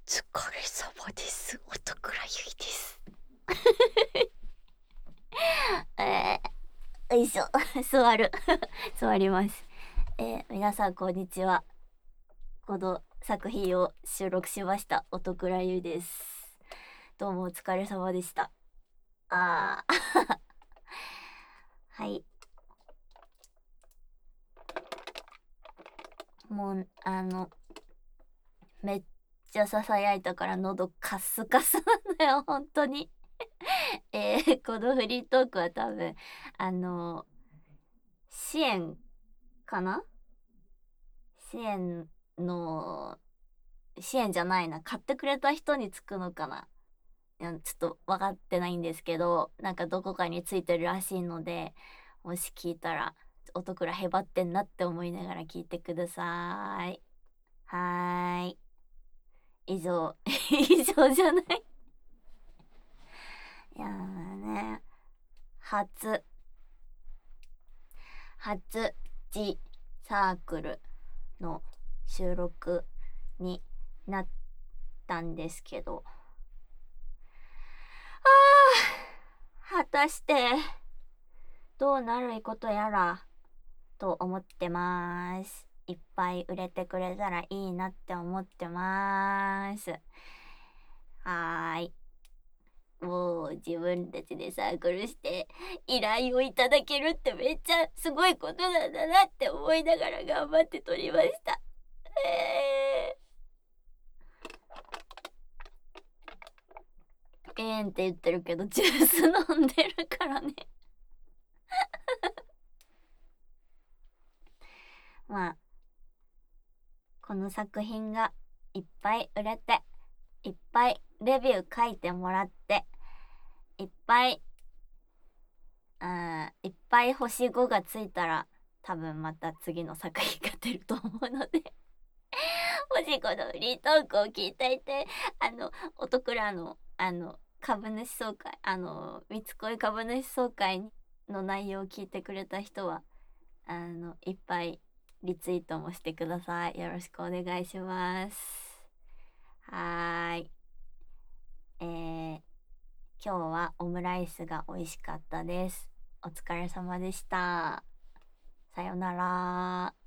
疲れ様です。音倉ゆいです。よいしょ。座る。座ります。皆さんこんにちは。この作品を収録しました。音倉ゆいです。どうもお疲れ様でした。あーはい。もう、めっちゃ囁いたから喉カスカスなんだよ、本当に。このフリートークは多分、あの、支援かな支援の、支援じゃないな、買ってくれた人につくのかな。いや、ちょっと分かってないんですけど、なんかどこかについてるらしいので、もし聞いたら、音倉へばってんなって思いながら聞いてください。はーい。以上、以上じゃない。いやーね、初、初、G サークルの収録になったんですけど、果たしてどうなることやらと思ってます。いっぱい売れてくれたらいいなって思ってます。はーい。もう自分たちでサークルして依頼をいただけるってめっちゃすごいことなんだなって思いながら頑張って撮りました。って言ってるけどジュース飲んでるからね。まあこの作品がいっぱい売れていっぱいレビュー書いてもらっていっぱいいっぱい星5がついたら多分また次の作品が出ると思うのでもしこのフリートークを聞いていて音倉の株主総会三つ恋株主総会の内容を聞いてくれた人はいっぱいリツイートもしてください。よろしくお願いします。はーい。今日はオムライスが美味しかったです。お疲れ様でした。さよなら。